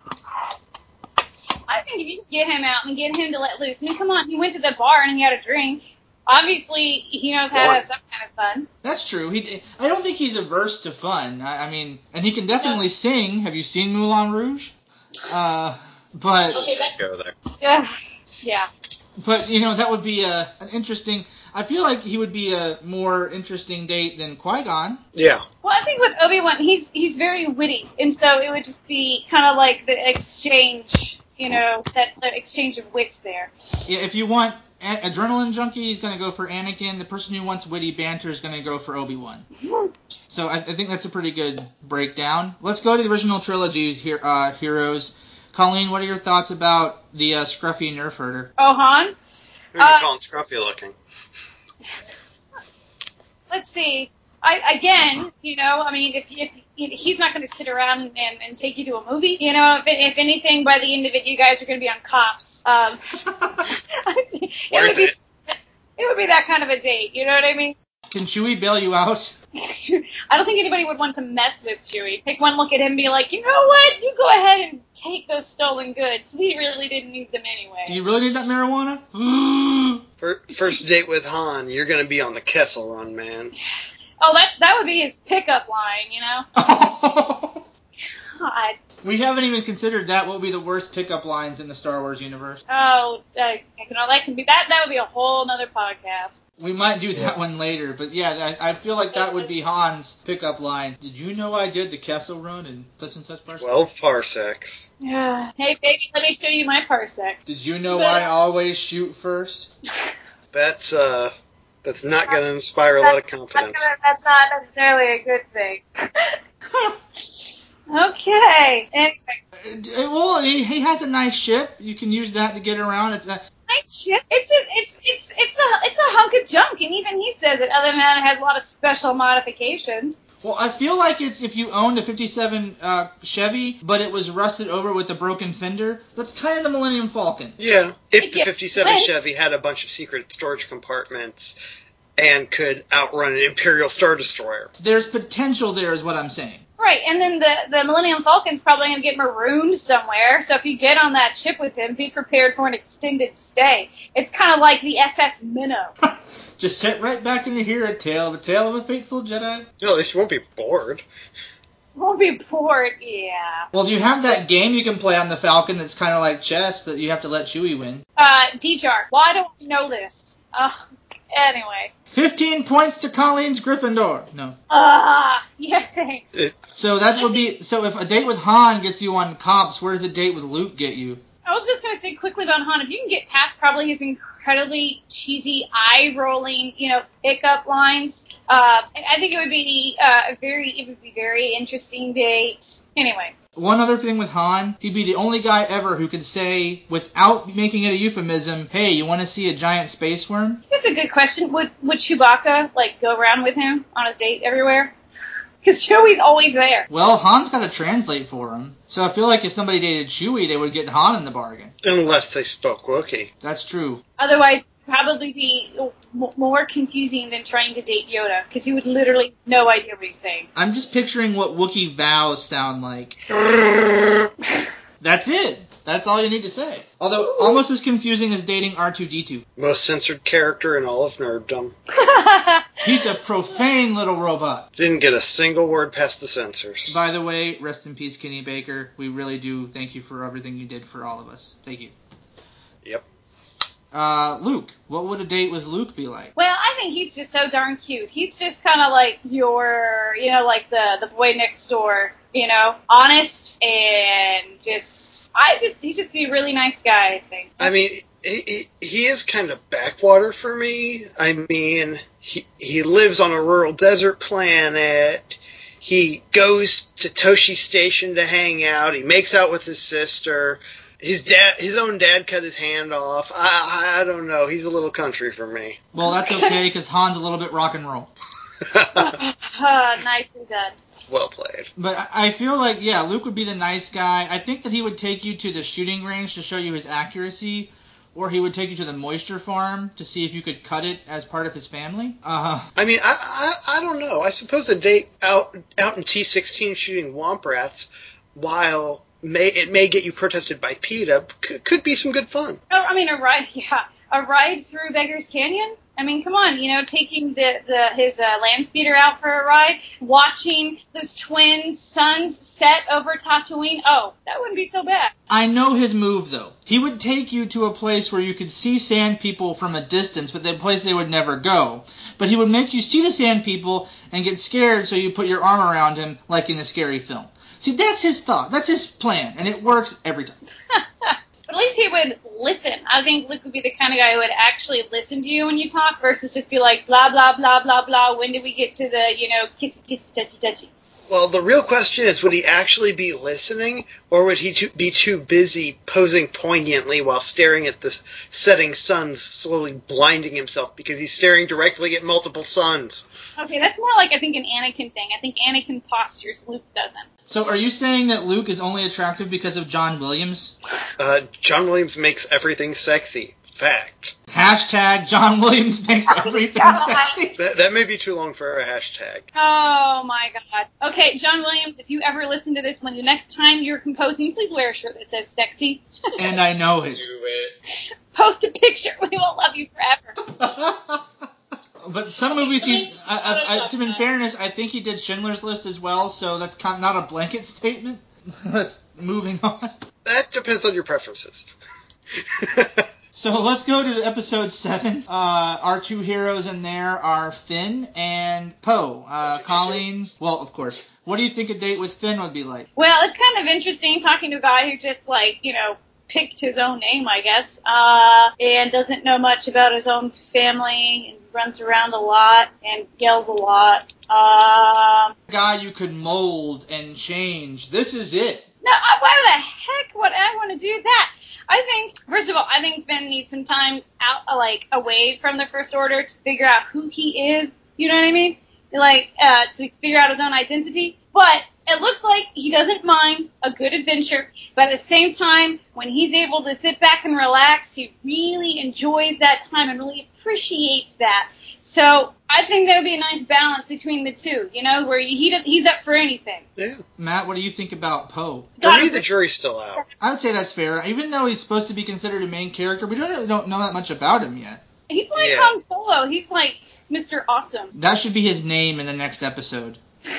I think if you can get him out and get him to let loose. I mean, come on, he went to the bar and he had a drink. Obviously, he knows how to have some kind of fun. That's true. He, I don't think he's averse to fun. I, I mean, and he can definitely no. sing. Have you seen Moulin Rouge? Uh, but okay, that, go there. Yeah, yeah. But you know, that would be a, an interesting. I feel like he would be a more interesting date than Qui-Gon. Yeah. Well, I think with Obi-Wan, he's he's very witty, and so it would just be kind of like the exchange. You know, that, that exchange of wits there. Yeah, if you want a- adrenaline junkie is going to go for Anakin. The person who wants witty banter is going to go for Obi-Wan. So I, I think that's a pretty good breakdown. Let's go to the original trilogy here, uh, heroes. Colleen, what are your thoughts about the uh, scruffy nerf herder? Oh, Han? Who are you Uh, calling scruffy looking? Let's see. I, again, you know, I mean, if, if you know, he's not going to sit around and, and take you to a movie, you know, if, if anything, by the end of it, you guys are going to be on Cops. Um, it, would be, it. it would be that kind of a date, you know what I mean? Can Chewie bail you out? I don't think anybody would want to mess with Chewie. Take one look at him and be like, you know what? You go ahead and take those stolen goods. We really didn't need them anyway. Do you really need that marijuana? First date with Han, you're going to be on the Kessel Run, man. Oh, that that would be his pickup line, you know? God. We haven't even considered that. What would be the worst pickup lines in the Star Wars universe? Oh, uh, you know, that can be that. That would be a whole nother podcast. We might do that one later, but yeah, I, I feel like that would be Han's pickup line. Did you know I did the Kessel Run in such and such parsec? Twelve parsecs. Yeah. Hey, baby, let me show you my parsec. Did you know I always shoot first? That's uh, that's not going to inspire a lot of confidence. That's not necessarily a good thing. Okay. Anyway. Uh, well, he, he has a nice ship. You can use that to get around. It's a nice ship. It's a, it's it's it's a it's a hunk of junk, and even he says it. Other than that, it has a lot of special modifications. Well, I feel like it's if you owned a fifty-seven uh, Chevy, but it was rusted over with a broken fender. That's kind of the Millennium Falcon. Yeah, if It the gets fifty-seven wet. Chevy had a bunch of secret storage compartments and could outrun an Imperial Star Destroyer. There's potential there, is what I'm saying. Right, and then the, the Millennium Falcon's probably going to get marooned somewhere, so if you get on that ship with him, be prepared for an extended stay. It's kind of like the S S Minnow. Just sit right back into here, a tale of a tale of a fateful Jedi. No, at least you won't be bored. Won't be bored, yeah. Well, do you have that game you can play on the Falcon that's kind of like chess that you have to let Chewie win? Uh, D-Jar, why don't I know this? Uh, anyway. fifteen points to Colleen's Gryffindor. No. Ah, uh, yeah, thanks. It, So that would be, so if a date with Han gets you on Cops, where does a date with Luke get you? I was just going to say quickly about Han, if you can get past probably his incredibly cheesy, eye-rolling, you know, pickup lines, uh, I think it would be uh, a very, it would be very interesting date. Anyway. One other thing with Han, he'd be the only guy ever who could say, without making it a euphemism, hey, you want to see a giant space worm? That's a good question. Would would Chewbacca, like, go around with him on his date everywhere? Because Chewie's always there. Well, Han's got to translate for him. So I feel like if somebody dated Chewie, they would get Han in the bargain. unless they spoke Wookiee. That's true. Otherwise, probably be m- more confusing than trying to date Yoda, because you would literally have no idea what he's saying. I'm just picturing what Wookiee vows sound like. That's it. That's all you need to say. Although, almost as confusing as dating R two D two. Most censored character in all of nerddom. He's a profane little robot. Didn't get a single word past the censors. By the way, rest in peace, Kenny Baker. We really do thank you for everything you did for all of us. Thank you. Yep. Uh, Luke. What would a date with Luke be like? Well, I think he's just so darn cute. He's just kind of like your, you know, like the, the boy next door, you know, honest and just, I just, he'd just be a really nice guy, I think. I mean, he, he, he is kind of backwater for me. I mean, he, he lives on a rural desert planet. He goes to Toshi Station to hang out. He makes out with his sister. His dad, his own dad cut his hand off. I, I, I don't know. He's a little country for me. Well, that's okay, because Han's a little bit rock and roll. uh, nicely done. Well played. But I I feel like, yeah, Luke would be the nice guy. I think that he would take you to the shooting range to show you his accuracy, or he would take you to the moisture farm to see if you could cut it as part of his family. Uh, I mean, I, I, I don't know. I suppose a date out out in T sixteen shooting womp rats, while may it may get you protested by PETA, could, could be some good fun. Oh, I mean, a ride, yeah, a ride through Beggar's Canyon. I mean, come on, you know, taking the, the his uh, land speeder out for a ride, watching those twin suns set over Tatooine. Oh, that wouldn't be so bad. I know his move, though. He would take you to a place where you could see sand people from a distance, but the place they would never go. But he would make you see the sand people and get scared, so you put your arm around him like in a scary film. See, that's his thought. That's his plan, and it works every time. But at least he would listen. I think Luke would be the kind of guy who would actually listen to you when you talk versus just be like, blah, blah, blah, blah, blah. When did we get to the, you know, kissy, kissy, touchy, touchy? Well, the real question is, would he actually be listening, or would he too, be too busy posing poignantly while staring at the setting sun, slowly blinding himself because he's staring directly at multiple suns? Okay, that's more like, I think, an Anakin thing. I think Anakin postures, Luke doesn't. So are you saying that Luke is only attractive because of John Williams? Uh, John Williams makes everything sexy. Fact. Hashtag John Williams makes everything sexy. That, that may be too long for a hashtag. Oh, my God. Okay, John Williams, if you ever listen to this, when the next time you're composing, please wear a shirt that says sexy. And I know it. Do it. Post a picture. We will love you forever. But some movies he's, I, I, I, to be fairness, I think he did Schindler's List as well, so that's kind of not a blanket statement. Let's moving on. That depends on your preferences. So let's go to episode seven. Uh, our two heroes in there are Finn and Poe. Uh, Colleen, well, of course. What do you think a date with Finn would be like? Well, it's kind of interesting talking to a guy who just, like, you know, picked his own name, I guess, uh, and doesn't know much about his own family, and runs around a lot and yells a lot. Um, Guy you could mold and change. This is it. No, why the heck would I want to do that? I think, first of all, I think Finn needs some time out, like, away from the First Order to figure out who he is. You know what I mean? Like, uh, to figure out his own identity. But it looks like he doesn't mind a good adventure. But at the same time, when he's able to sit back and relax, he really enjoys that time and really appreciates that. So I think that would be a nice balance between the two, you know, where he he's up for anything. Yeah. Matt, what do you think about Poe? For me, the jury's still out. I would say that's fair. Even though he's supposed to be considered a main character, we don't really don't know that much about him yet. He's like Yeah. Han Solo. He's like Mister Awesome. That should be his name in the next episode.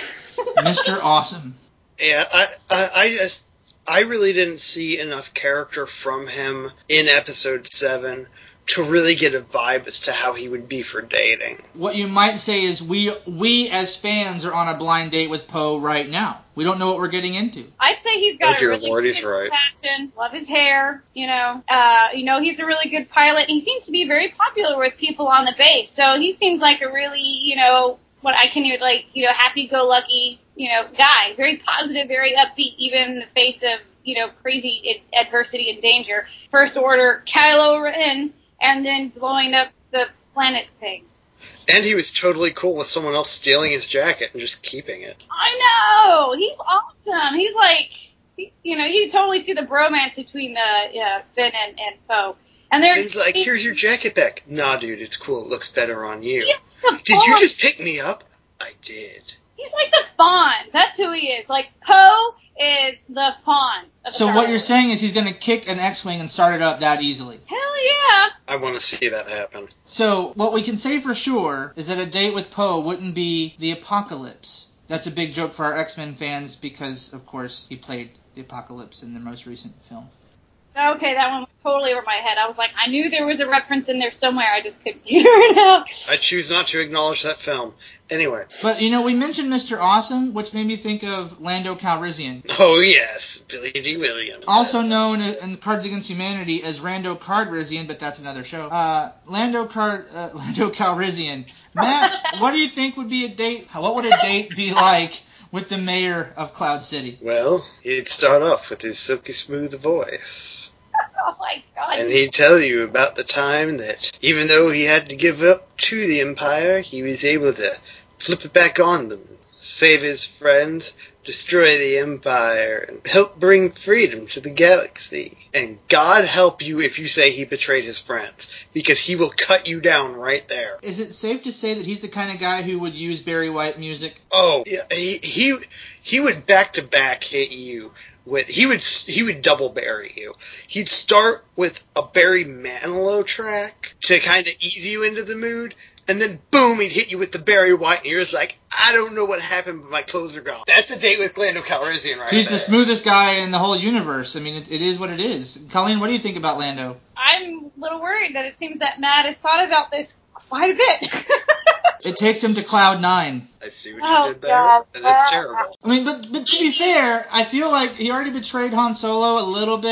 Mister Awesome. Yeah, I, I, I just, I really didn't see enough character from him in episode seven to really get a vibe as to how he would be for dating. What you might say is we we as fans are on a blind date with Poe right now. We don't know what we're getting into. I'd say he's got Oh, a dear really Lord, good he's right. passion. Love his hair, you know. Uh, you know, he's a really good pilot. He seems to be very popular with people on the base. So he seems like a really, you know, what I can like, you know, happy-go-lucky, you know, guy. Very positive, very upbeat, even in the face of, you know, crazy adversity and danger. First Order, Kylo Ren, and then blowing up the planet thing. And he was totally cool with someone else stealing his jacket and just keeping it. I know! He's awesome! He's like, he, you know, you totally see the bromance between the uh, Finn and, and Poe. And they're He's like, here's your jacket back. Nah, dude, it's cool. It looks better on you. He's the Did you Fawn. just pick me up? I did. He's like the Fawn. That's who he is. Like, Poe is the Fawn. Of the So Star what you're Wars. saying is he's going to kick an X-Wing and start it up that easily. Hell yeah! I want to see that happen. So what we can say for sure is that a date with Poe wouldn't be the apocalypse. That's a big joke for our X-Men fans because, of course, he played the Apocalypse in the most recent film. Okay, that one went totally over my head. I was like, I knew there was a reference in there somewhere. I just couldn't figure it out. I choose not to acknowledge that film. Anyway. But, you know, we mentioned Mister Awesome, which made me think of Lando Calrissian. Oh, yes. Billy D. Williams. Also known in Cards Against Humanity as Rando Cardrissian, but that's another show. Uh, Lando Card, uh, Lando Calrissian. Matt, what do you think would be a date? What would a date be like with the mayor of Cloud City? Well, he'd start off with his silky smooth voice. Oh my god. And he'd tell you about the time that, even though he had to give up to the Empire, he was able to flip it back on them, save his friends, destroy the Empire, and help bring freedom to the galaxy. And God help you if you say he betrayed his friends, because he will cut you down right there. Is it safe to say that he's the kind of guy who would use Barry White music? Oh, yeah, he he he would back to back hit you with he would he would double bury you. He'd start with a Barry Manilow track to kind of ease you into the mood, and then boom, he'd hit you with the Barry White, and you're just like, I don't know what happened, but my clothes are gone. That's a date with Lando Calrissian right He's there. the smoothest guy in the whole universe. I mean, it, it is what it is. Colleen, what do you think about Lando? I'm a little worried that it seems that Matt has thought about this quite a bit. It takes him to Cloud Nine. I see what Oh, you did there, God. and it's terrible. I mean, but but to be fair, I feel like he already betrayed Han Solo a little bit.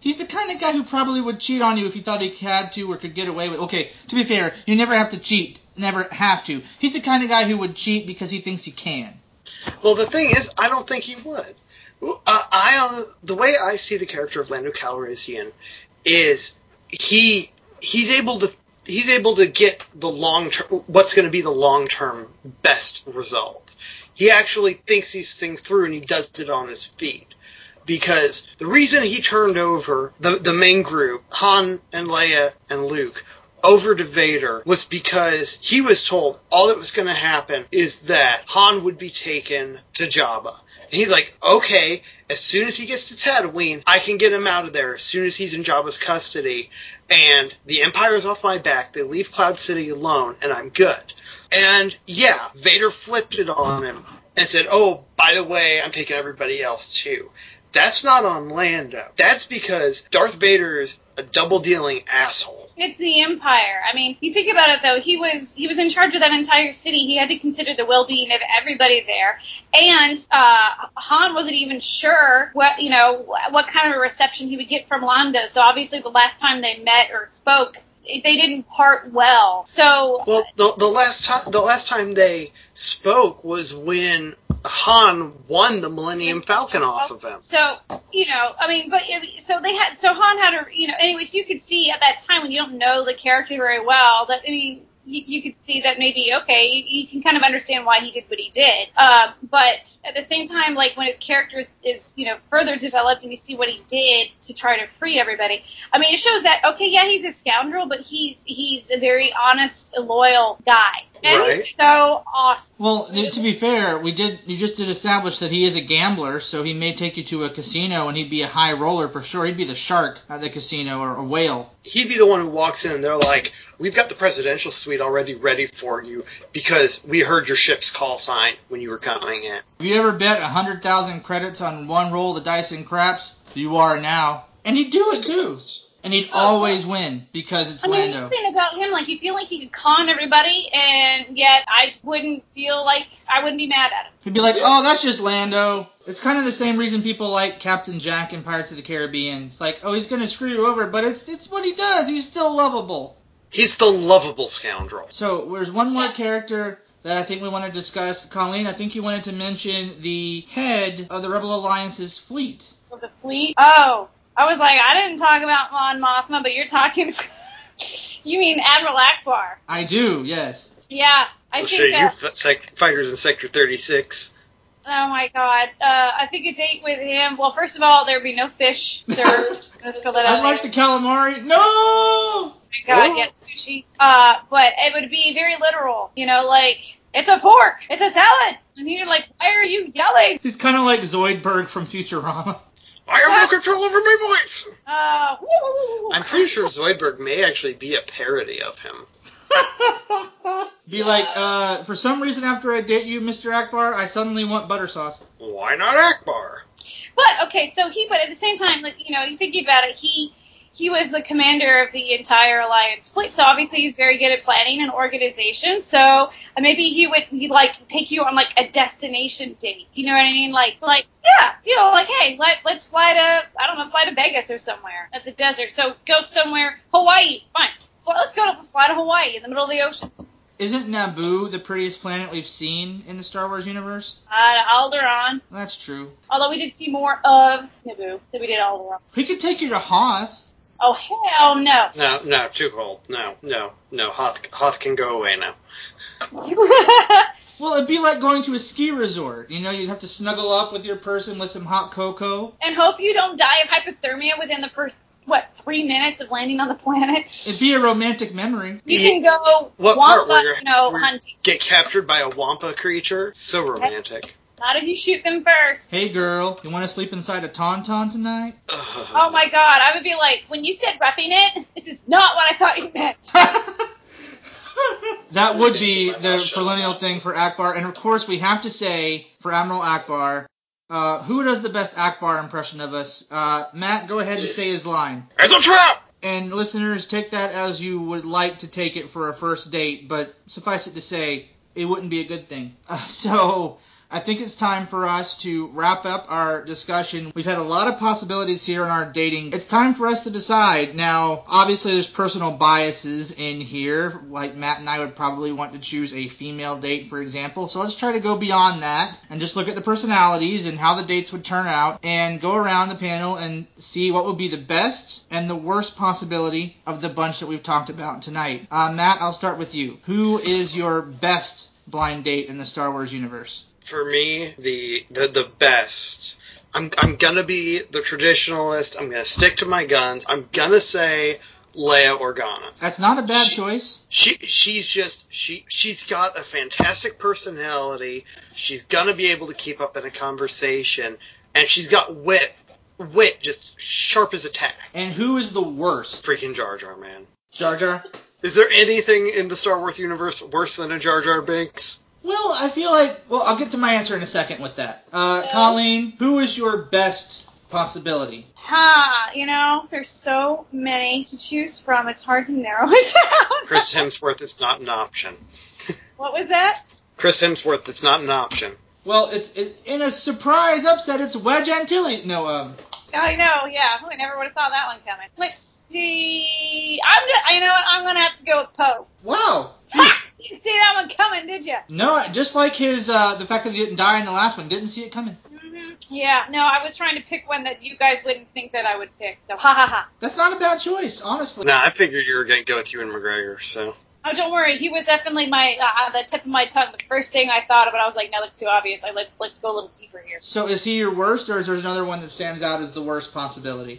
He's the kind of guy who probably would cheat on you if he thought he had to or could get away with. Okay, to be fair, you never have to cheat. Never have to. He's the kind of guy who would cheat because he thinks he can. Well, the thing is, I don't think he would. Uh, I uh, the way I see the character of Lando Calrissian is he he's able to he's able to get the long term what's going to be the long term best result. He actually thinks these things through and he does it on his feet. Because the reason he turned over the the main group, Han and Leia and Luke, over to Vader was because he was told all that was going to happen is that Han would be taken to Jabba. And he's like, okay, as soon as he gets to Tatooine, I can get him out of there as soon as he's in Jabba's custody. And the Empire's off my back. They leave Cloud City alone, and I'm good. And yeah, Vader flipped it on him and said, oh, by the way, I'm taking everybody else too. That's not on Lando. That's because Darth Vader is a double-dealing asshole. It's the Empire. I mean, you think about it, though. He was he was in charge of that entire city. He had to consider the well-being of everybody there. And uh, Han wasn't even sure what, you know, what kind of a reception he would get from Lando. So obviously the last time they met or spoke, they didn't part well. So well, the the last time the last time they spoke was when Han won the Millennium Falcon off of him. So, you know, I mean, but so they had, so Han had a, you know, anyways, you could see at that time when you don't know the character very well that, I mean, you, you could see that maybe, okay, you, you can kind of understand why he did what he did. Um, but at the same time, like when his character is, is, you know, further developed and you see what he did to try to free everybody, I mean, it shows that, okay, yeah, he's a scoundrel, but he's, he's a very honest, loyal guy. And right. He's so awesome. Well, to be fair, we did you just did establish that he is a gambler, so he may take you to a casino and he'd be a high roller for sure. He'd be the shark at the casino or a whale. He'd be the one who walks in and they're like, we've got the presidential suite already ready for you because we heard your ship's call sign when you were coming in. Have you ever bet one hundred thousand credits on one roll of the dice in craps? You are now. And he'd do it too. And he'd always win because it's I mean, Lando. the thing about him, like, you feel like he could con everybody, and yet I wouldn't feel like I wouldn't be mad at him. He'd be like, oh, that's just Lando. It's kind of the same reason people like Captain Jack in Pirates of the Caribbean. It's like, oh, he's going to screw you over, but it's it's what he does. He's still lovable. He's the lovable scoundrel. So there's one more character that I think we want to discuss. Colleen, I think you wanted to mention the head of the Rebel Alliance's fleet. Of the fleet? Oh. I was like, I didn't talk about Mon Mothma, but you're talking... you mean Admiral Akbar. I do, yes. Yeah, I I'll think... show you uh, sec- fighters in Sector thirty-six. Oh, my God. Uh, I think it's eight with him. Well, first of all, there'd be no fish served. Let's fill that out. I'd like the calamari. No! Oh, my God, Oh. yeah, sushi. Uh, but it would be very literal. You know, like, it's a fork. It's a salad. And you're like, why are you yelling? He's kind of like Zoidberg from Futurama. I have no control over my voice! Uh, woo. I'm pretty sure Zoidberg may actually be a parody of him. Be like, uh, for some reason after I date you, Mister Akbar, I suddenly want butter sauce. Why not Akbar? But, okay, so he, but at the same time, like, you know, you thinking about it, he... He was the commander of the entire Alliance fleet, so obviously he's very good at planning and organization. So uh, maybe he would he'd like take you on like a destination date. You know what I mean? Like, like yeah, you know, like hey, let let's fly to I don't know, fly to Vegas or somewhere. That's a desert. So go somewhere, Hawaii, fine. Fly, let's go to fly to Hawaii in the middle of the ocean. Isn't Naboo the prettiest planet we've seen in the Star Wars universe? Uh, Alderaan. That's true. Although we did see more of Naboo than we did Alderaan. We could take you to Hoth. Oh hell no. No, no, too cold. No, no, no. Hoth, Hoth can go away now. Well, it'd be like going to a ski resort. You know, you'd have to snuggle up with your person with some hot cocoa. And hope you don't die of hypothermia within the first, what, three minutes of landing on the planet. It'd be a romantic memory. You can go What part wampa, where you're, you know, where you hunting. get captured by a wampa creature? So romantic. Not if you shoot them first. Hey, girl, you want to sleep inside a tauntaun tonight? Ugh. Oh my god, I would be like, when you said roughing it, this is not what I thought you meant. That would be the perennial thing for Akbar. And of course, we have to say, for Admiral Akbar, uh, who does the best Akbar impression of us? Uh, Matt, go ahead and say his line. It's a trap! And listeners, take that as you would like to take it for a first date, but suffice it to say, it wouldn't be a good thing. Uh, so, I think it's time for us to wrap up our discussion. We've had a lot of possibilities here in our dating. It's time for us to decide. Now, obviously there's personal biases in here. Like Matt and I would probably want to choose a female date, for example. So let's try to go beyond that and just look at the personalities and how the dates would turn out and go around the panel and see what would be the best and the worst possibility of the bunch that we've talked about tonight. Uh, Matt, I'll start with you. Who is your best blind date in the Star Wars universe? For me, the the, the best. I'm I'm gonna be the traditionalist. I'm gonna stick to my guns. I'm gonna say Leia Organa. That's not a bad she, choice. She she's just she she's got a fantastic personality. She's gonna be able to keep up in a conversation, and she's got wit. Wit just sharp as a tack. And who is the worst? Freaking Jar Jar, man. Jar Jar? Is there anything in the Star Wars universe worse than a Jar Jar Binks? Well, I feel like... Well, I'll get to my answer in a second with that. Uh, Yeah. Colleen, who is your best possibility? Ha, you know, there's so many to choose from, it's hard to narrow it down. Chris Hemsworth is not an option. What was that? Chris Hemsworth is not an option. Well, it's it, in a surprise upset, it's Wedge Antilles. No, um... I know, yeah. I never would have saw that one coming. Let's see. I'm just, you know what? I'm going to have to go with Poe. Wow. Ha! You didn't see that one coming, did you? No, just like his, uh, the fact that he didn't die in the last one. Didn't see it coming. Mm-hmm. Yeah, no, I was trying to pick one that you guys wouldn't think that I would pick. So, ha ha ha. That's not a bad choice, honestly. Nah, I figured you were going to go with Ewan McGregor, so... Oh, don't worry. He was definitely my uh, the tip of my tongue. The first thing I thought of, but I was like, no, that's too obvious. Like, let's let's go a little deeper here. So is he your worst, or is there another one that stands out as the worst possibility?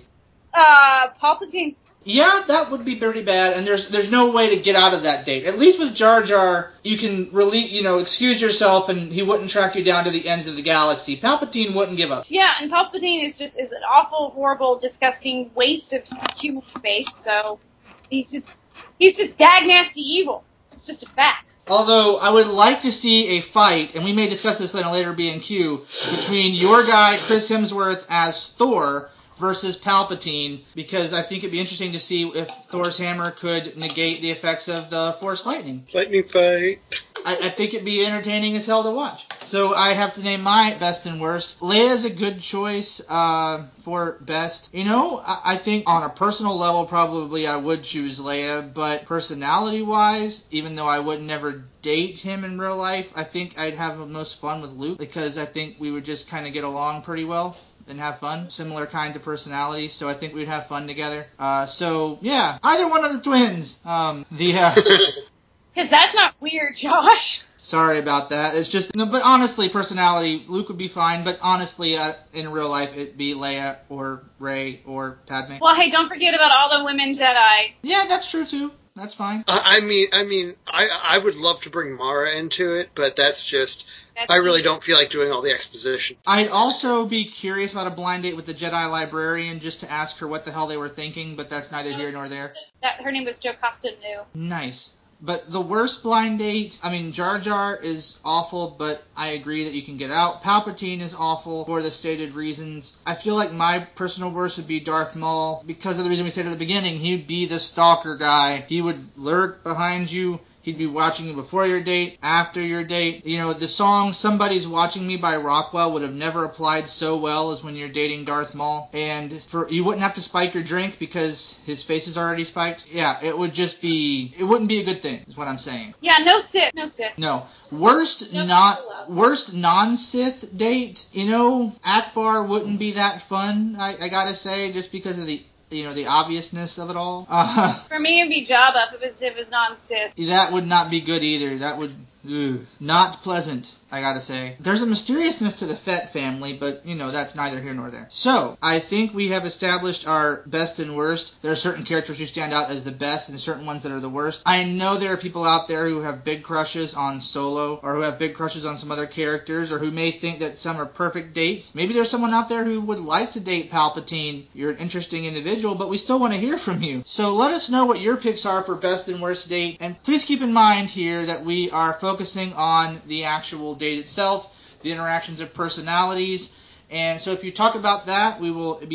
Uh, Palpatine. Yeah, that would be pretty bad, and there's there's no way to get out of that date. At least with Jar Jar, you can really, you know, excuse yourself, and he wouldn't track you down to the ends of the galaxy. Palpatine wouldn't give up. Yeah, and Palpatine is just is an awful, horrible, disgusting waste of human space. So he's just he's just dag nasty evil. It's just a fact. Although, I would like to see a fight, and we may discuss this in a later B and Q, between your guy, Chris Hemsworth, as Thor, versus Palpatine, because I think it'd be interesting to see if Thor's hammer could negate the effects of the Force lightning. Lightning fight. I, I think it'd be entertaining as hell to watch. So I have to name my best and worst. Leia's a good choice uh, for best. You know, I, I think on a personal level, probably I would choose Leia, but personality-wise, even though I would never date him in real life, I think I'd have the most fun with Luke, because I think we would just kind of get along pretty well and have fun. Similar kinds of personalities, so I think we'd have fun together. Uh, so, yeah, either one of the twins. Um, the... Uh, Because that's not weird, Josh. Sorry about that. It's just, no, but honestly, personality, Luke would be fine, but honestly, uh, in real life, it'd be Leia or Rey or Padme. Well, hey, don't forget about all the women Jedi. Yeah, that's true, too. That's fine. I mean, I mean, I I would love to bring Mara into it, but that's just, That's I really easy. don't feel like doing all the exposition. I'd also be curious about a blind date with the Jedi librarian just to ask her what the hell they were thinking, but that's neither here nor there. That her name was Jocasta Nu. Nice. But the worst blind date, I mean, Jar Jar is awful, but I agree that you can get out. Palpatine is awful for the stated reasons. I feel like my personal worst would be Darth Maul, because of the reason we said at the beginning. He'd be the stalker guy. He would lurk behind you. He'd be watching you before your date, after your date. You know, the song Somebody's Watching Me by Rockwell would have never applied so well as when you're dating Darth Maul. And for you wouldn't have to spike your drink because his face is already spiked. Yeah, it would just be, it wouldn't be a good thing, is what I'm saying. Yeah, no Sith, no Sith. No. Worst No, not no. worst non-Sith date, you know, Akbar wouldn't be that fun, I, I gotta say, just because of the, you know, the obviousness of it all. Uh, For me, it'd be Jabba if it was, if it was non-Sith. that would not be good either. That would, ugh, not pleasant, I gotta say. There's a mysteriousness to the Fett family, but, you know, that's neither here nor there. So, I think we have established our best and worst. There are certain characters who stand out as the best and certain ones that are the worst. I know there are people out there who have big crushes on Solo, or who have big crushes on some other characters, or who may think that some are perfect dates. Maybe there's someone out there who would like to date Palpatine. You're an interesting individual, but we still want to hear from you. So let us know what your picks are for best and worst date, and please keep in mind here that we are focusing on the actual date itself, the interactions of personalities, and so if you talk about that, we will be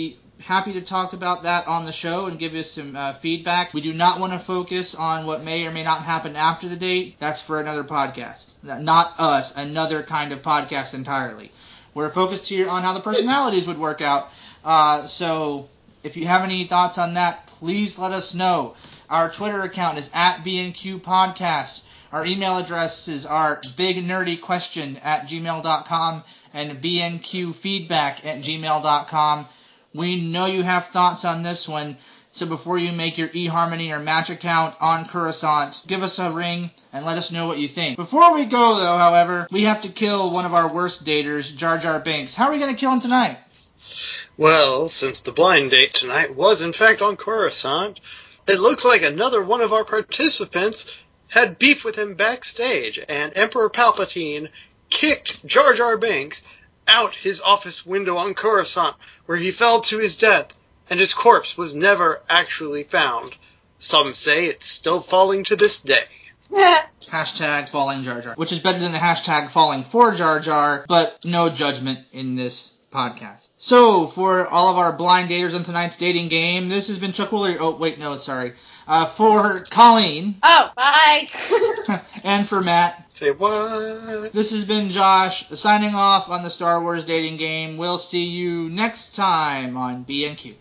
happy to talk about that on the show and give you some uh, feedback. We do not want to focus on what may or may not happen after the date. That's for another podcast. Not us, another kind of podcast entirely. We're focused here on how the personalities would work out. Uh, so if you have any thoughts on that, please let us know. Our Twitter account is at B N Q Podcast. Our email addresses are bignerdyquestion at gmail dot com and bnqfeedback at gmail dot com. We know you have thoughts on this one, so before you make your eHarmony or Match account on Coruscant, give us a ring and let us know what you think. Before we go, though, however, we have to kill one of our worst daters, Jar Jar Binks. How are we going to kill him tonight? Well, since the blind date tonight was in fact on Coruscant, it looks like another one of our participants had beef with him backstage, and Emperor Palpatine kicked Jar Jar Binks out his office window on Coruscant, where he fell to his death, and his corpse was never actually found. Some say it's still falling to this day. Hashtag falling Jar Jar, which is better than the hashtag falling for Jar Jar, but no judgment in this podcast. So, for all of our blind daters on tonight's dating game, this has been Chuck Woolery. Oh, wait, no, sorry. Uh, for Colleen. Oh, bye. And for Matt. Say what? This has been Josh, signing off on the Star Wars dating game. We'll see you next time on B N Q.